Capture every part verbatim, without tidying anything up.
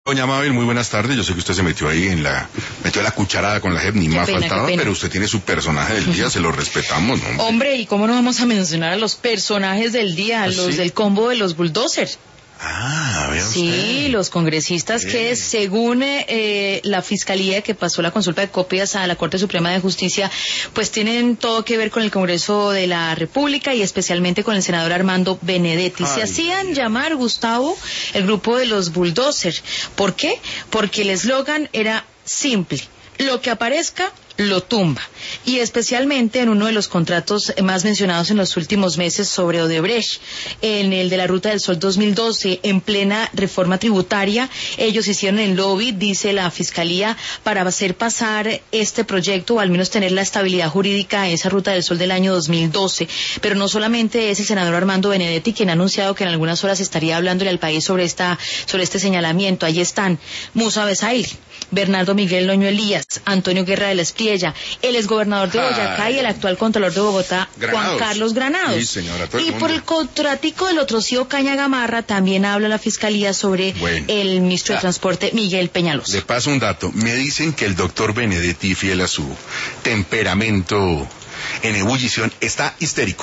Doña Mabel, muy buenas tardes. Yo sé que usted se metió ahí en la, metió la cucharada con la J E P, ni Qué más pena, faltaba, qué pena. pero usted tiene su personaje del día, se lo respetamos, ¿no? Hombre, ¿y cómo no vamos a mencionar a los personajes del día, ¿Ah, los sí? del combo de los bulldozers? Ah, vea Sí, usted. los congresistas Bien. que según eh, la Fiscalía que pasó la consulta de copias a la Corte Suprema de Justicia, pues tienen todo que ver con el Congreso de la República y especialmente con el senador Armando Benedetti. Ay, Se hacían ay, llamar, Gustavo, el grupo de los bulldozers. ¿Por qué? Porque el eslogan era simple: lo que aparezca lo tumba, y especialmente en uno de los contratos más mencionados en los últimos meses sobre Odebrecht, en el de la Ruta del Sol dos mil doce, en plena reforma tributaria. Ellos hicieron el lobby, dice la Fiscalía, para hacer pasar este proyecto, o al menos tener la estabilidad jurídica a esa Ruta del Sol del año dos mil doce. Pero no solamente es el senador Armando Benedetti quien ha anunciado que en algunas horas estaría hablándole al país sobre esta, sobre este señalamiento. Allí están Musa Besaile, Bernardo Miguel Loño Elías, Antonio Guerra de la Espriella, el exgobernador de Boyacá Ay. y el actual contralor de Bogotá, Granados. Juan Carlos Granados. Sí, señora, todo el Y mundo. por el contratico del otro Cío Caña Gamarra también habla la Fiscalía sobre Bueno. el ministro de Ah. Transporte, Miguel Peñalosa. Le paso un dato. Me dicen que el doctor Benedetti, fiel a su temperamento en ebullición, está histérico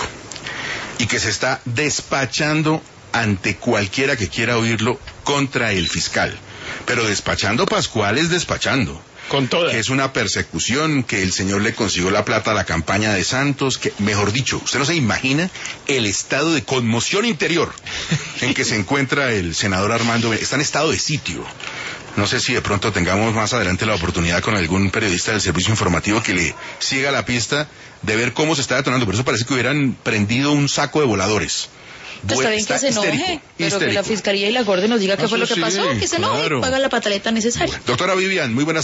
y que se está despachando ante cualquiera que quiera oírlo contra el fiscal. Pero despachando Pascual es despachando. Con toda. Que es una persecución, que el señor le consiguió la plata a la campaña de Santos, que, mejor dicho, usted no se imagina el estado de conmoción interior en que se encuentra el senador Armando Benedetti. Está en estado de sitio. No sé si de pronto tengamos más adelante la oportunidad con algún periodista del servicio informativo que le siga la pista de ver cómo se está detonando. Por eso parece que hubieran prendido un saco de voladores. Pues está bien que se enoje, histérico, pero histérico. que la Fiscalía y la Corte nos diga qué Eso fue lo que sí, pasó, que se enoje claro. y paga la pataleta necesaria. Doctora Vivian, muy buenas